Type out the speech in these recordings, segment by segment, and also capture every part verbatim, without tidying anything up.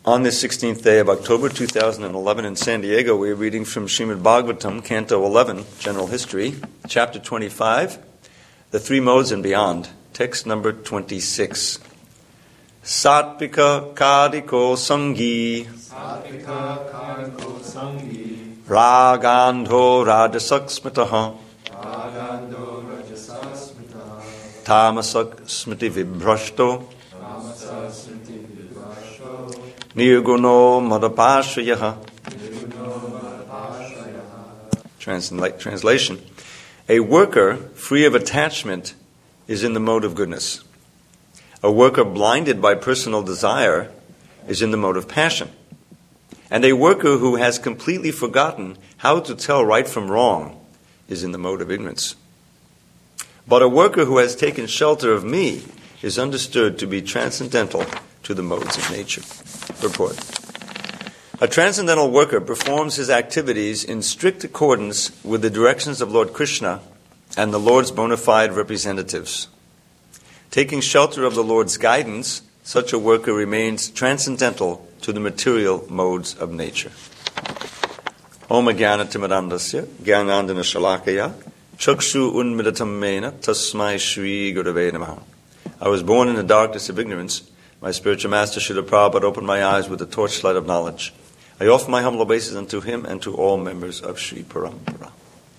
On this sixteenth day of October two thousand eleven in San Diego, we are reading from Srimad Bhagavatam, Canto eleven, General History, Chapter twenty-five, The Three Modes and Beyond, text number twenty-six. Satvika Kadiko Sangi Satvika Kadiko Sangi Ragandho Rajasak Smitaha Ragando Rajasa Smitaha Tamasak Smiti Vibhrashto Tamasa Smriti Vibrasho Nirguno Madapashrayaha. Nirguno Madapashrayaha. Transla- Translation. A worker free of attachment is in the mode of goodness. A worker blinded by personal desire is in the mode of passion. And a worker who has completely forgotten how to tell right from wrong is in the mode of ignorance. But a worker who has taken shelter of me is understood to be transcendental to the modes of nature. Purport. A transcendental worker performs his activities in strict accordance with the directions of Lord Krishna and the Lord's bona fide representatives. Taking shelter of the Lord's guidance, such a worker remains transcendental to the material modes of nature. Om Jnana-timirandasya Jnanandana Shalakaya Chakshu Unmidatam Mena Tasmai Shri Gurave Namaha. I was born in the darkness of ignorance. My spiritual master Srila Prabhupada opened my eyes with the torchlight of knowledge. I offer my humble obeisance unto him and to all members of Sri Parampara.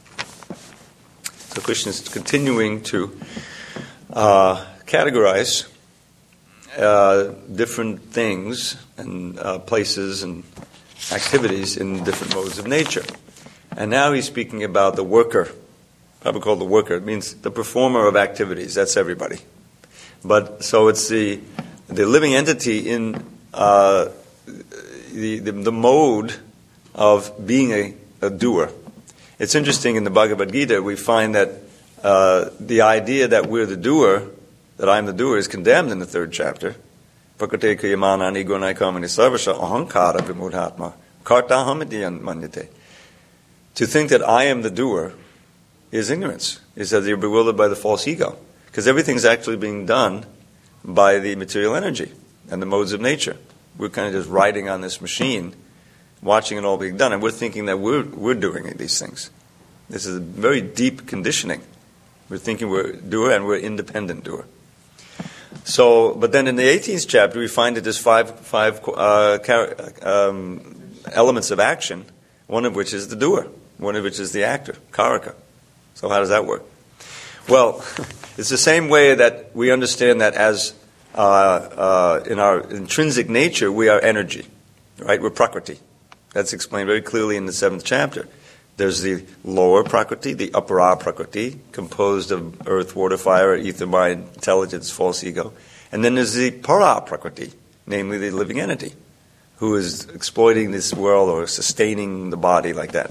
So Krishna is continuing to uh, categorize uh, different things and uh, places and activities in different modes of nature. And now he's speaking about the worker, probably called the worker. It means the performer of activities. That's everybody. But so it's the the living entity in uh, the, the the mode of being a, a doer. It's interesting in the Bhagavad Gita we find that uh, the idea that we're the doer, that I'm the doer, is condemned in the third chapter. Prakate kriyamanani gunai kamani sarvasha ahankara vimudhatma kartahamidyan manyate. To think that I am the doer is ignorance, is that you're bewildered by the false ego. Because everything's actually being done by the material energy and the modes of nature. We're kind of just riding on this machine, watching it all being done, and we're thinking that we're we're doing these things. This is a very deep conditioning. We're thinking we're doer and we're independent doer. So, but then in the eighteenth chapter, we find that there's five five uh, um, elements of action. One of which is the doer. One of which is the actor, karaka. So how does that work? Well, it's the same way that we understand that as uh, uh, in our intrinsic nature, we are energy, right? We're prakriti. That's explained very clearly in the seventh chapter. There's the lower prakriti, the upper prakriti, composed of earth, water, fire, ether, mind, intelligence, false ego. And then there's the para prakriti, namely the living entity, who is exploiting this world or sustaining the body like that.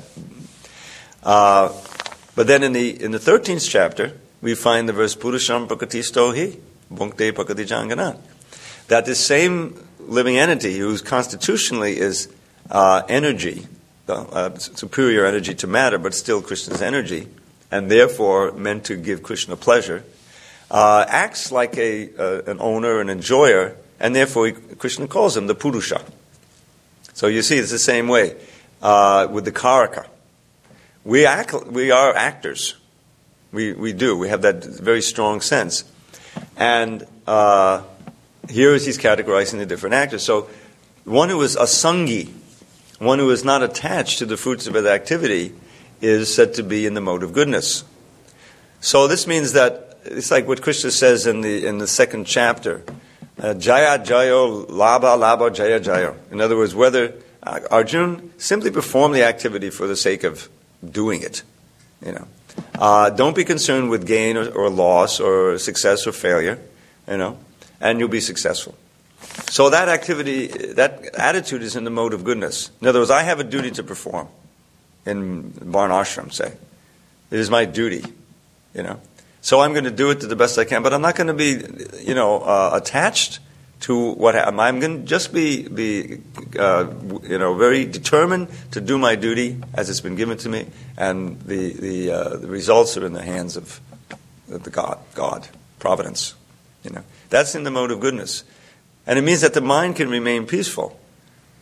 Uh, but then in the in the thirteenth chapter, we find the verse Purusham Prakatisto hi, Bhunkte Prakati Janganan. That this same living entity, who constitutionally is uh, energy, the uh, superior energy to matter, but still Krishna's energy, and therefore meant to give Krishna pleasure, uh, acts like a uh, an owner, an enjoyer, and therefore he, Krishna calls him the Purusha. So you see, it's the same way uh, with the Karaka. We act, we are actors. We we do. We have that very strong sense. And uh, here is he's categorizing the different actors. So one who is a sangi, one who is not attached to the fruits of his activity, is said to be in the mode of goodness. So this means that it's like what Krishna says in the in the second chapter, uh, Jaya Jayo Labha Labha Jaya Jayo. In other words, whether uh, Arjun simply perform the activity for the sake of doing it, you know. Uh, don't be concerned with gain or, or loss or success or failure, you know, and you'll be successful. So that activity, that attitude is in the mode of goodness. In other words, I have a duty to perform in Varnashram, say. It is my duty, you know. So I'm going to do it to the best I can, but I'm not going to be, you know, uh, attached to what I'm. I'm going to just be, be uh, you know, very determined to do my duty as it's been given to me, and the the, uh, the results are in the hands of the God, God, providence. You know, that's in the mode of goodness, and it means that the mind can remain peaceful.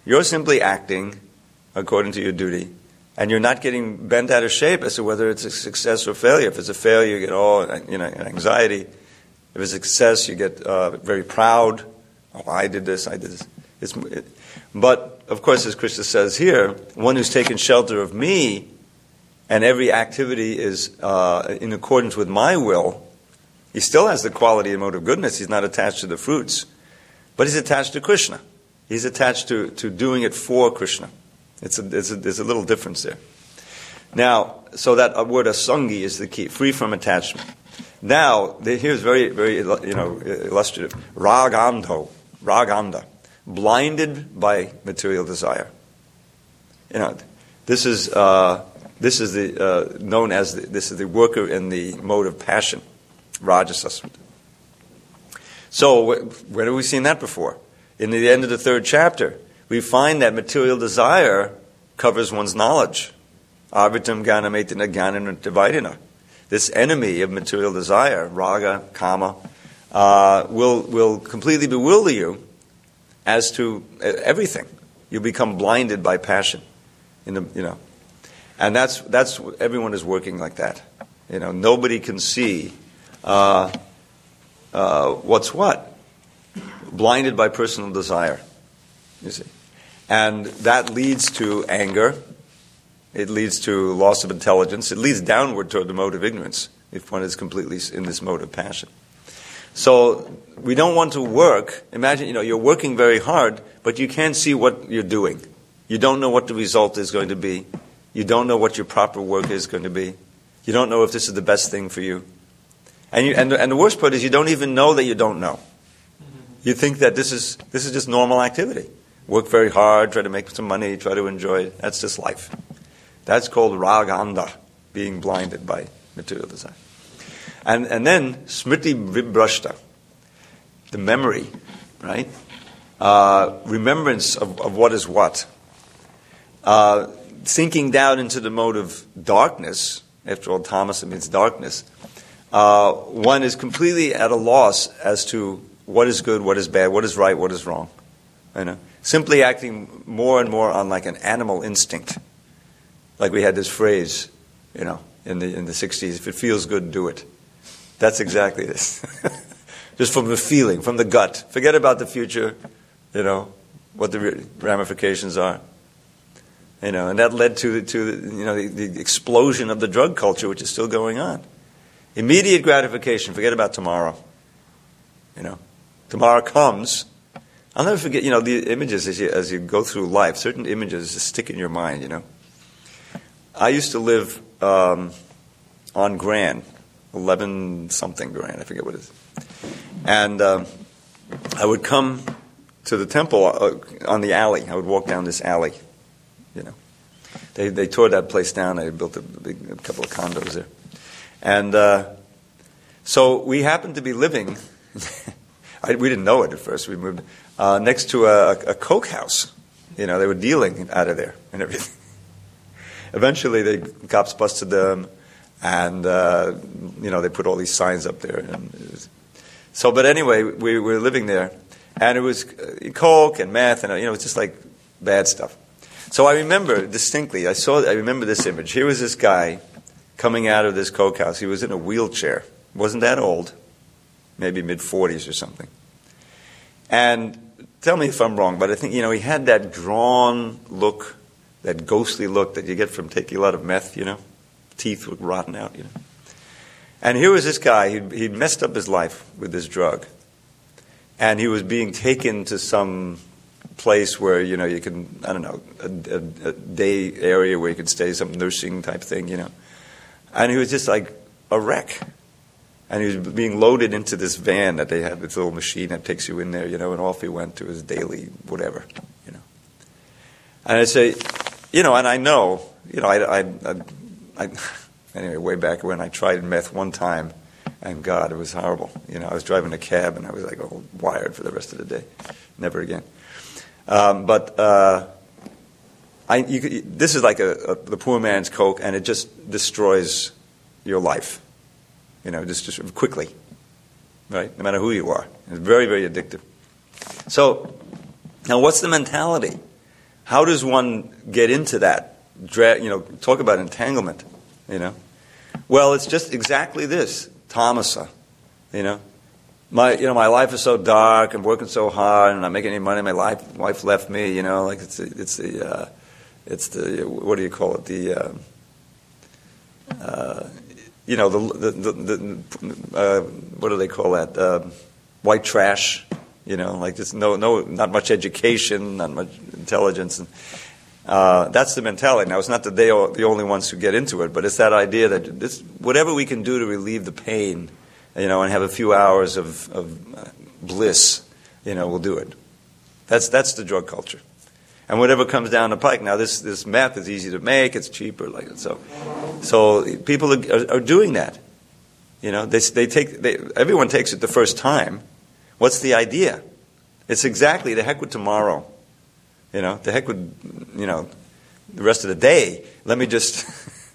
You're simply acting according to your duty, and you're not getting bent out of shape as to whether it's a success or failure. If it's a failure, you get all you know anxiety. If it's a success, you get uh, very proud. Oh, I did this, I did this. It's, it, but, of course, as Krishna says here, one who's taken shelter of me, and every activity is uh, in accordance with my will, he still has the quality and mode of goodness. He's not attached to the fruits. But he's attached to Krishna. He's attached to, to doing it for Krishna. It's a, it's a, there's a little difference there. Now, so that word asangi is the key, free from attachment. Now, here's very, very, you know, illustrative. Ragando, raganda, blinded by material desire. You know, this is uh, this is the uh, known as the, this is the worker in the mode of passion, rajasas. So, where have we seen that before? In the end of the third chapter, we find that material desire covers one's knowledge. Avitam ganametina ganam dividina. This enemy of material desire, raga, kama, uh, will will completely bewilder you as to everything. You become blinded by passion, in the, you know, and that's that's everyone is working like that. You know, nobody can see uh, uh, what's what. Blinded by personal desire, you see, and that leads to anger. It leads to loss of intelligence. It leads downward toward the mode of ignorance if one is completely in this mode of passion. So we don't want to work. Imagine, you know, you're working very hard, but you can't see what you're doing. You don't know what the result is going to be. You don't know what your proper work is going to be. You don't know if this is the best thing for you. And you, and, and the worst part is you don't even know that you don't know. You think that this is this is just normal activity. Work very hard, try to make some money, try to enjoy it. That's just life. That's called raganda, being blinded by material desire. And and then smriti vibrashta, the memory, right? Uh, remembrance of, of what is what. Uh, sinking down into the mode of darkness, after all, tamasa means darkness, uh, one is completely at a loss as to what is good, what is bad, what is right, what is wrong. You know? Simply acting more and more on like an animal instinct. Like we had this phrase, you know, in the in the sixties, if it feels good, do it. That's exactly this. Just from the feeling, from the gut. Forget about the future, you know, what the ramifications are. You know, and that led to, to you know, the, the explosion of the drug culture, which is still going on. Immediate gratification, forget about tomorrow. You know, tomorrow comes. I'll never forget, you know, the images as you, as you go through life, certain images just stick in your mind, you know. I used to live um, on Grand, eleven something Grand, I forget what it is. And um, I would come to the temple uh, on the alley. I would walk down this alley, you know. They they tore that place down. They built a, big, a couple of condos there. And uh, so we happened to be living, I, we didn't know it at first, we moved uh, next to a, a Coke house. You know, they were dealing out of there and everything. Eventually, the cops busted them, and uh, you know they put all these signs up there. And it was, so, but anyway, we were living there, and it was coke and meth, and you know, it's just like bad stuff. So I remember distinctly. I saw. I remember this image. Here was this guy coming out of this coke house. He was in a wheelchair. Wasn't that old? Maybe mid forties or something. And tell me if I'm wrong, but I think you know he had that drawn look. That ghostly look that you get from taking a lot of meth, you know. Teeth were rotten out, you know. And here was this guy, he'd, he'd messed up his life with this drug. And he was being taken to some place where, you know, you can, I don't know, a, a, a day area where you could stay, some nursing type thing, you know. And he was just like a wreck. And he was being loaded into this van that they had, this little machine that takes you in there, you know, and off he went to his daily whatever, you know. And I say, you know, and I know, you know, I, I, I, I, anyway, way back when I tried meth one time, and God, it was horrible. You know, I was driving a cab, and I was like all wired for the rest of the day. Never again. Um, but uh, I, you, this is like a, a, the poor man's Coke, and it just destroys your life. You know, just, just quickly, right? No matter who you are. It's very, very addictive. So, now what's the mentality? How does one get into that? Dra- you know, talk about entanglement, you know. Well, it's just exactly this, tamasa, you know. My, you know, my life is so dark. I'm working so hard. I'm not making any money. My life, wife left me. You know, like it's, it's the, uh, it's the, what do you call it? The, uh, uh, you know, the, the, the, the uh, what do they call that? Uh, white trash. You know, like there's no, no, not much education, not much intelligence, and uh, that's the mentality. Now, it's not that they are the only ones who get into it, but it's that idea that this, whatever we can do to relieve the pain, you know, and have a few hours of, of bliss, you know, we'll do it. That's that's the drug culture, and whatever comes down the pike. Now, this this meth is easy to make; it's cheaper, like so. So people are, are doing that. You know, they they take they, everyone takes it the first time. What's the idea? It's exactly the heck with tomorrow. You know, the heck with, you know, the rest of the day. Let me just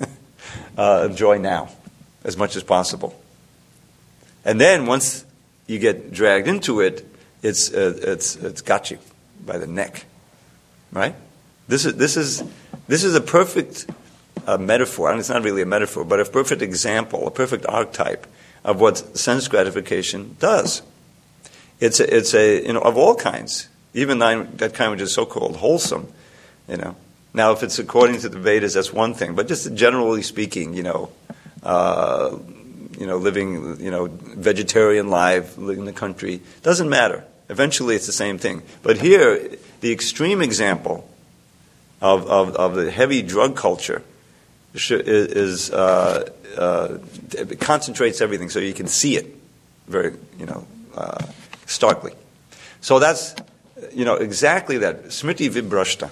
uh, enjoy now as much as possible. And then once you get dragged into it, it's uh, it's it's got you by the neck, right? This is this is this is a perfect uh, metaphor. I mean, it's not really a metaphor, but a perfect example, a perfect archetype of what sense gratification does. It's a, it's a, you know, of all kinds, even that, that kind which is so-called wholesome, you know. Now, if it's according to the Vedas, that's one thing, but just generally speaking, you know, uh, you know, living, you know, vegetarian life, living in the country, doesn't matter. Eventually, it's the same thing. But here, the extreme example of of, of the heavy drug culture is uh, uh, it concentrates everything, so you can see it very, you know. Uh, starkly. So that's, you know, exactly that. Smriti Vibrashta.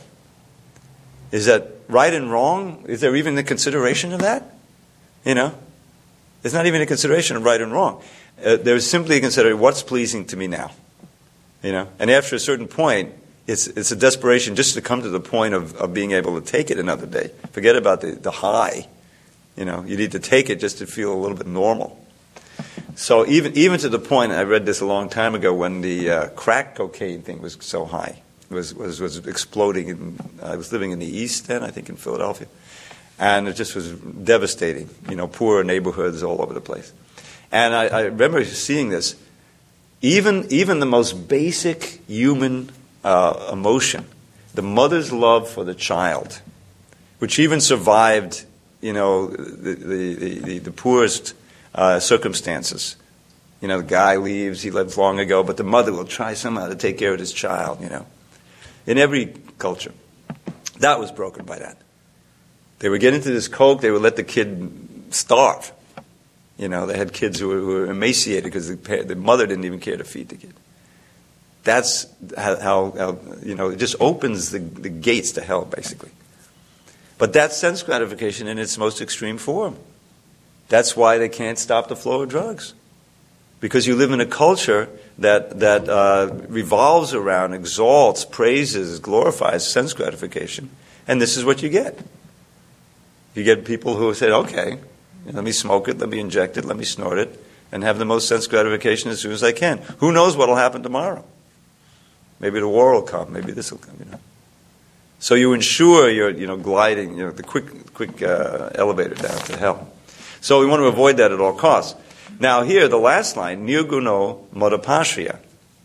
Is that right and wrong? Is there even a consideration of that? You know? There's not even a consideration of right and wrong. Uh, there's simply a consideration, what's pleasing to me now? You know? And after a certain point, it's it's a desperation just to come to the point of, of being able to take it another day. Forget about the, the high. You know, you need to take it just to feel a little bit normal. So even even to the point, I read this a long time ago, when the uh, crack cocaine thing was so high, was was was exploding. In, I was living in the East then, I think in Philadelphia, and it just was devastating. You know, poor neighborhoods all over the place. And I, I remember seeing this. Even even the most basic human uh, emotion, the mother's love for the child, which even survived, you know, the the the, the, the poorest. Uh, circumstances. You know, the guy leaves, he left long ago, but the mother will try somehow to take care of his child, you know. In every culture. That was broken by that. They would get into this coke, they would let the kid starve. You know, they had kids who were, who were emaciated because the, the mother didn't even care to feed the kid. That's how, how, how you know, it just opens the, the gates to hell, basically. But that's sense gratification in its most extreme form. That's why they can't stop the flow of drugs. Because you live in a culture that that uh, revolves around, exalts, praises, glorifies sense gratification. And this is what you get. You get people who say, okay, let me smoke it, let me inject it, let me snort it, and have the most sense gratification as soon as I can. Who knows what will happen tomorrow? Maybe the war will come, maybe this will come, you know. So you ensure you're, you know, gliding, you know, the quick quick uh, elevator down to hell. So we want to avoid that at all costs. Now here, the last line, nirguno modapashya.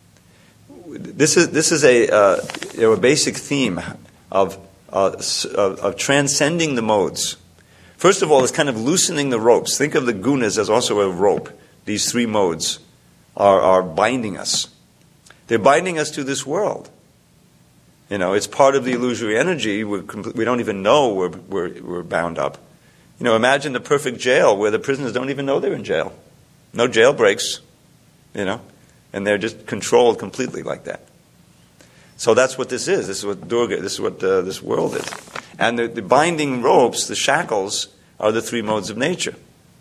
This is this is a uh, you know, a basic theme of, uh, of of transcending the modes. First of all, it's kind of loosening the ropes. Think of the gunas as also a rope. These three modes are are binding us. They're binding us to this world. You know, it's part of the illusory energy. We're compl- we don't even know we're, we're we're bound up. You know, imagine the perfect jail where the prisoners don't even know they're in jail. No jailbreaks, you know, and they're just controlled completely like that. So that's what this is. This is what Durga, this is what uh, this world is. And the, the binding ropes, the shackles, are the three modes of nature.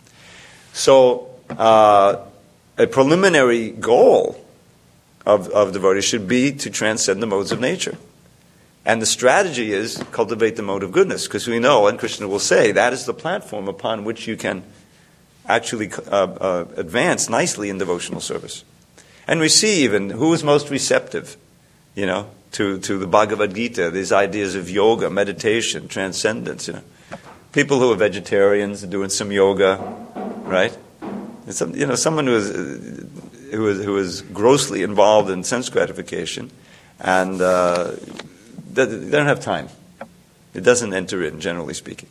So uh, a preliminary goal of, of devotees should be to transcend the modes of nature. And the strategy is cultivate the mode of goodness, because we know, and Krishna will say, that is the platform upon which you can actually uh, uh, advance nicely in devotional service. And we see even who is most receptive, you know, to, to the Bhagavad Gita, these ideas of yoga, meditation, transcendence. You know, people who are vegetarians are doing some yoga, right? And some, you know, someone who is who is who is grossly involved in sense gratification, and uh, they, they don't have time. It doesn't enter in, generally speaking.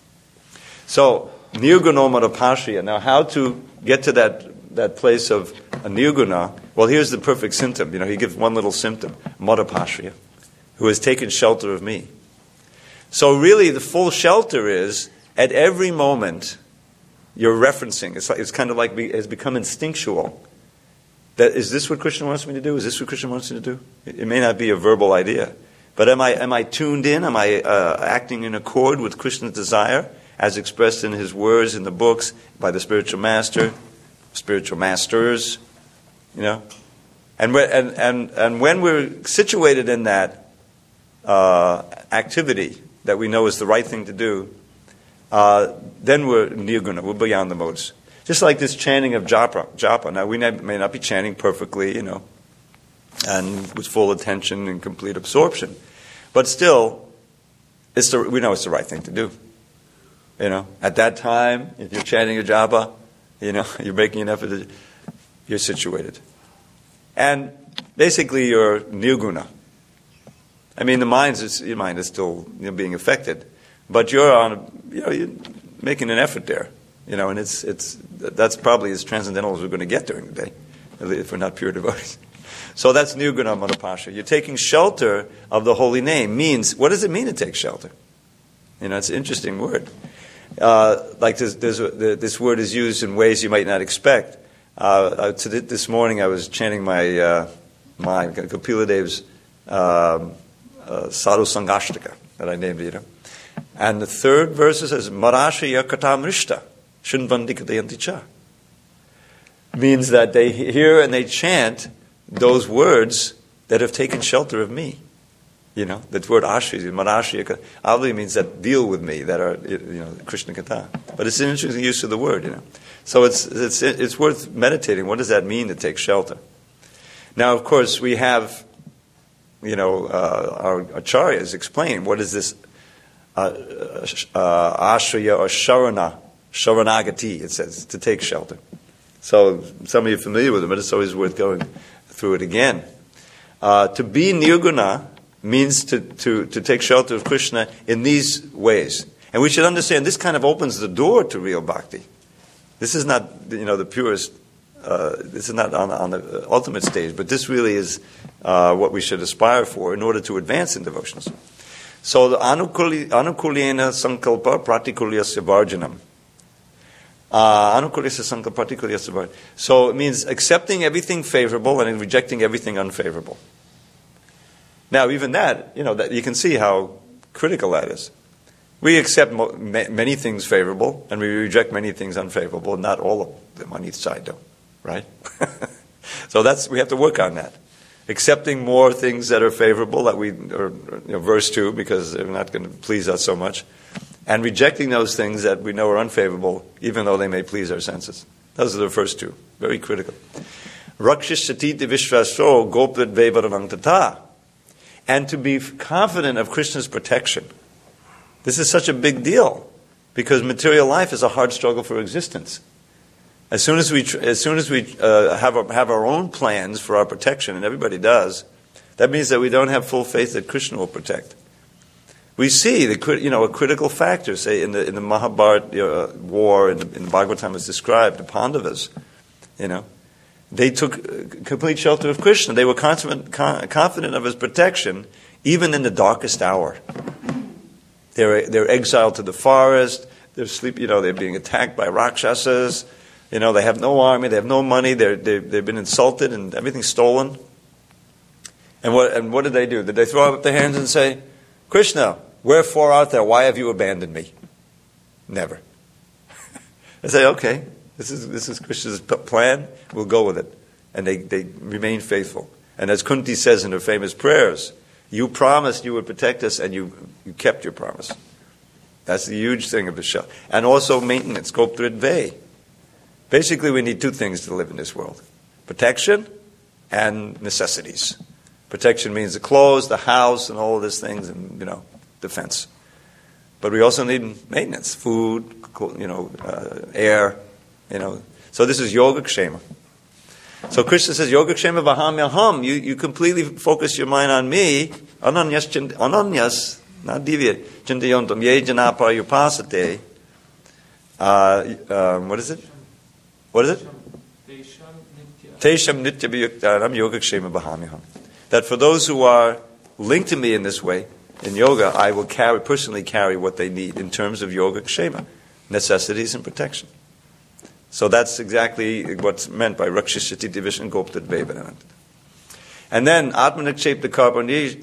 So, nirguna madapashya. Now, how to get to that that place of a nirguna? Well, here's the perfect symptom. You know, he gives one little symptom: madapashya, who has taken shelter of me. So, really, the full shelter is at every moment you're referencing. It's like, it's kind of like be, it's become instinctual. That is this what Krishna wants me to do? Is this what Krishna wants me to do? It, it may not be a verbal idea, but am I am I tuned in? Am I uh, acting in accord with Krishna's desire, as expressed in his words in the books by the spiritual master, spiritual masters, you know? And and and and when we're situated in that uh, activity that we know is the right thing to do, uh, then we're nirguna, we're beyond the modes. Just like this chanting of japa. Japa. Now we may not be chanting perfectly, you know, and with full attention and complete absorption, but still, it's the, we know it's the right thing to do. You know, at that time, if you're chanting a japa, you know, you're making an effort, to, you're situated. And basically you're nirguna. I mean, the mind is, your mind is still, you know, being affected, but you're on, a, you know, you're making an effort there, you know, and it's, it's, that's probably as transcendental as we're going to get during the day, if we're not pure devotees. So that's nirguna madapashya. You're taking shelter of the holy name. Means, what does it mean to take shelter? You know, it's an interesting word. Uh, like this, there's a, this word is used in ways you might not expect. Uh, to this morning I was chanting my uh, my Kapila Dev's um, uh, Sadhu Sangashtaka that I named, you know, and the third verse says Marashaya Katamrishta Shunbandikadayanti Cha. Means that they hear and they chant those words that have taken shelter of me. You know, that word ashri, marashya, obviously means that deal with me, that are, you know, Krishna Katha. But it's an interesting use of the word, you know. So it's it's it's worth meditating. What does that mean to take shelter? Now, of course, we have, you know, uh, our acharyas explain what is this uh, uh, ashraya or sharana, sharanagati, it says, to take shelter. So some of you are familiar with it, but it's always worth going through it again. Uh, to be nirguna means to, to, to take shelter of Krishna in these ways. And we should understand this kind of opens the door to real bhakti. This is not, you know, the purest, uh, this is not on, on the ultimate stage, but this really is uh, what we should aspire for in order to advance in devotions. So the anukulyena sankalpa pratikulyasya varjanam. Uh, anukulyasya sankalpa pratikulyasya varjanam. So it means accepting everything favorable and rejecting everything unfavorable. Now, even that, you know, that you can see how critical that is. We accept mo- ma- many things favorable, and we reject many things unfavorable. Not all of them on each side, though, right? So that's we have to work on that. Accepting more things that are favorable that we are, you know, averse to because they're not going to please us so much, and rejecting those things that we know are unfavorable, even though they may please our senses. Those are the first two. Very critical. Rakshishati vishvaso gopad vevaranang tata. And to be confident of Krishna's protection. This is such a big deal because material life is a hard struggle for existence. As soon as we, as soon as we uh, have our, have our own plans for our protection, and everybody does, that means that we don't have full faith that Krishna will protect. We see the, you know, a critical factor, say in the in the Mahabharata uh, war, in the, in the Bhagavatam is described, the Pandavas, you know. They took complete shelter of Krishna. They were confident, confident of his protection, even in the darkest hour. They're they're exiled to the forest. They're sleep. You know, they're being attacked by Rakshasas. You know, they have no army. They have no money. They're they they've been insulted and everything's stolen. And what and what did they do? Did they throw up their hands and say, "Krishna, wherefore art thou? Why have you abandoned me?" Never. They say, "Okay. This is this is Krishna's plan. We'll go with it." And they, they remain faithful. And as Kunti says in her famous prayers, you promised you would protect us, and you, you kept your promise. That's the huge thing of the shelter. And also maintenance, goptridve. Basically, we need two things to live in this world. Protection and necessities. Protection means the clothes, the house, and all of these things, and, you know, defense. But we also need maintenance, food, you know, uh, air, you know. So this is Yogakshema. So Krishna says, Yogakshema Vahamyaham, you, you completely focus your mind on me, Ananyas, chind- ananyas not divya, Chindayantam, Ye Janapara Upasate. Uh, um, what is it? What is it? Tesham Nitya Viyuktaram Yogakshema Vahamyaham. That for those who are linked to me in this way, in yoga, I will carry, personally carry what they need in terms of Yogakshema, necessities and protection. So that's exactly what's meant by Rakshashati Division Gopta Dvevanant. And then Atmanakshep the Karbani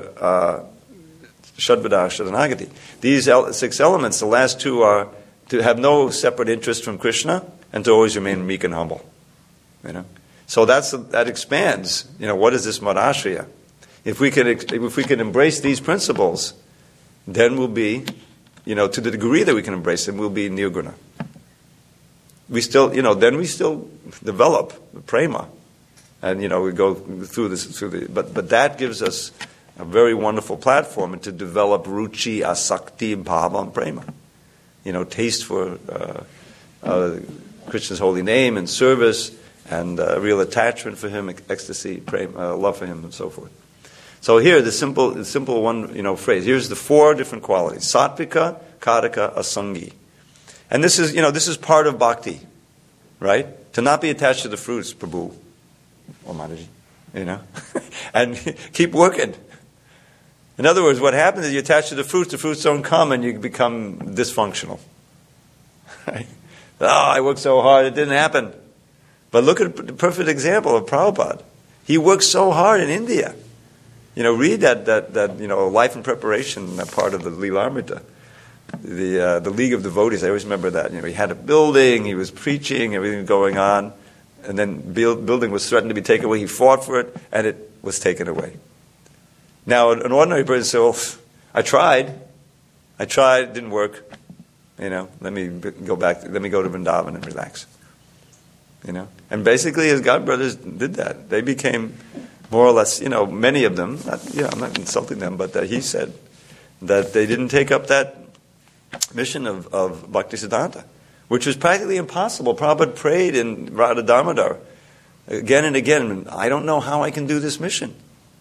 Shadvada Shadanagati. These el- six elements, the last two are to have no separate interest from Krishna and to always remain meek and humble. You know? So that's that expands. You know, what is this Madhashriya? If we can if we can embrace these principles, then we'll be, you know, to the degree that we can embrace them, we'll be nirguna. We still, you know, then we still develop prema, and you know, we go through this through the. But but that gives us a very wonderful platform to develop ruchi, asakti, bhava, and prema. You know, taste for uh, uh, Krishna's holy name and service, and uh, real attachment for him, ecstasy, prema, uh, love for him, and so forth. So here, the simple, the simple one, you know, phrase. Here's the four different qualities: sattvika, kadaka, asangi. And this is, you know, this is part of bhakti, right? To not be attached to the fruits, Prabhu, or Mataji, you know, and keep working. In other words, what happens is you attach to the fruits, the fruits don't come, and you become dysfunctional. Right? Oh, I worked so hard, it didn't happen. But look at the perfect example of Prabhupada. He worked so hard in India. You know, read that, that, that you know, life and preparation, that part of the Lilamrita. The uh, the League of Devotees, I always remember that. You know, he had a building, he was preaching, everything going on, and then build, building was threatened to be taken away. He fought for it, and it was taken away. Now, an ordinary person says, well, I tried, I tried, it didn't work. You know, let me go back, let me go to Vrindavan and relax. You know, and basically his godbrothers did that. They became more or less, you know, many of them. Not, you know, I'm not insulting them, but that he said that they didn't take up that mission of, of Bhaktisiddhanta, which was practically impossible. Prabhupada prayed in Radha Damodar again and again, I don't know how I can do this mission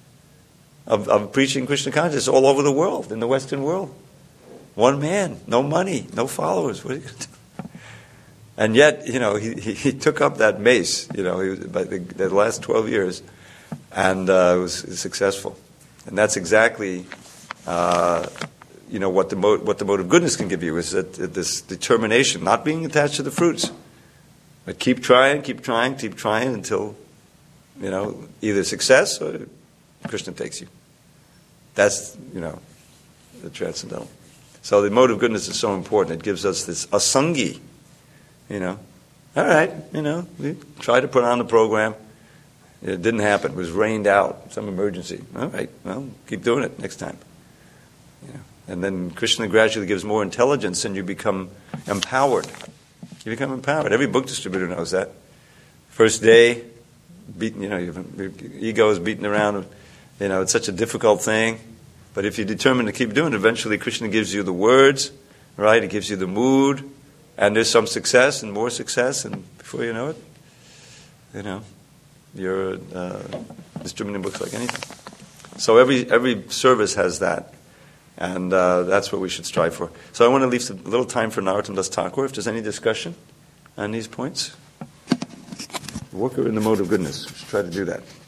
of, of preaching Krishna consciousness all over the world, in the Western world. One man, no money, no followers. What are you going to do? And yet, you know, he, he, he took up that mace, you know, he was, by the, the last twelve years, and uh, was successful. And that's exactly... Uh, You know what the mo- what the mode of goodness can give you is that, that this determination, not being attached to the fruits, but keep trying, keep trying, keep trying until, you know, either success or Krishna takes you. That's, you know, the transcendental. So the mode of goodness is so important. It gives us this asangi, you know. All right, you know, we tried to put on the program. It didn't happen. It was rained out, some emergency. All right, well, keep doing it next time. You know. And then Krishna gradually gives more intelligence and you become empowered. You become empowered. Every book distributor knows that. First day, beaten, you know, your ego is beaten around. You know, it's such a difficult thing. But if you're determined to keep doing it, eventually Krishna gives you the words, right? It gives you the mood. And there's some success and more success. And before you know it, you know, you're uh, distributing books like anything. So every every service has that. And uh, that's what we should strive for. So I want to leave a little time for Narottam Das Thakur, if there's any discussion on these points. Worker in the mode of goodness. We should try to do that.